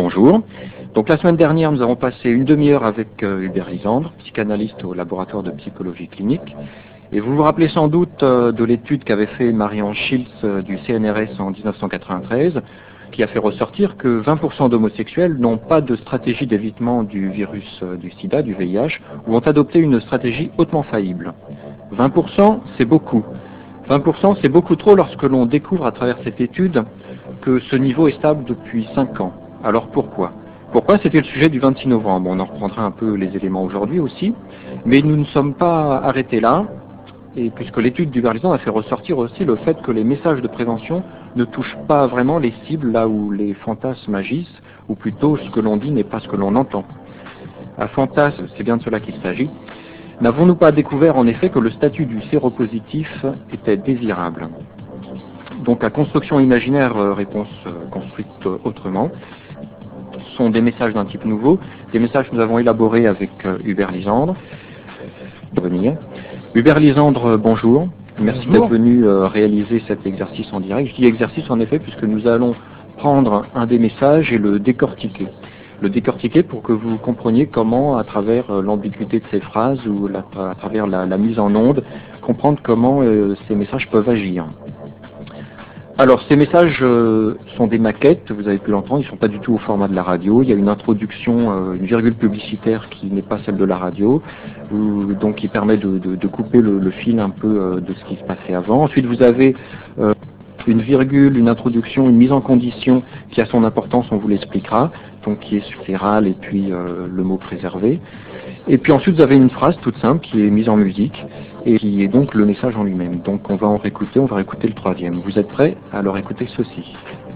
bonjour. Donc la semaine dernière, nous avons passé une demi-heure avec Hubert Lisandre, psychanalyste au laboratoire de psychologie clinique. Et vous vous rappelez sans doute de l'étude qu'avait fait Marianne Schiltz du CNRS en 1993, qui a fait ressortir que 20% d'homosexuels n'ont pas de stratégie d'évitement du virus du sida, du VIH, ou ont adopté une stratégie hautement faillible. 20%, c'est beaucoup. 20%, c'est beaucoup trop lorsque l'on découvre à travers cette étude que ce niveau est stable depuis 5 ans. Alors pourquoi ? Pourquoi ? C'était le sujet du 26 novembre. On en reprendra un peu les éléments aujourd'hui aussi. Mais nous ne sommes pas arrêtés là, et puisque l'étude du Lisandre a fait ressortir aussi le fait que les messages de prévention ne touchent pas vraiment les cibles là où les fantasmes agissent, ou plutôt ce que l'on dit n'est pas ce que l'on entend. Un fantasme, c'est bien de cela qu'il s'agit. N'avons-nous pas découvert en effet que le statut du séropositif était désirable ? Donc la construction imaginaire, réponse construite autrement, sont des messages d'un type nouveau, des messages que nous avons élaborés avec Hubert Lisandre. Hubert Lisandre, bonjour. Merci d'être venu réaliser cet exercice en direct. Je dis exercice en effet puisque nous allons prendre un des messages et le décortiquer. Le décortiquer pour que vous compreniez comment, à travers l'ambiguïté de ces phrases ou à travers la mise en onde, comprendre comment ces messages peuvent agir. Alors, ces messages sont des maquettes, vous avez pu l'entendre, ils ne sont pas du tout au format de la radio. Il y a une introduction, une virgule publicitaire qui n'est pas celle de la radio, donc qui permet de couper le fil un peu de ce qui se passait avant. Ensuite, vous avez une virgule, une introduction, une mise en condition qui a son importance, on vous l'expliquera, donc qui est sur RAL et puis le mot préservé. Et puis ensuite, vous avez une phrase toute simple qui est mise en musique et qui est donc le message en lui-même. Donc on va en réécouter, on va réécouter le troisième. Vous êtes prêts ? Alors écoutez ceci.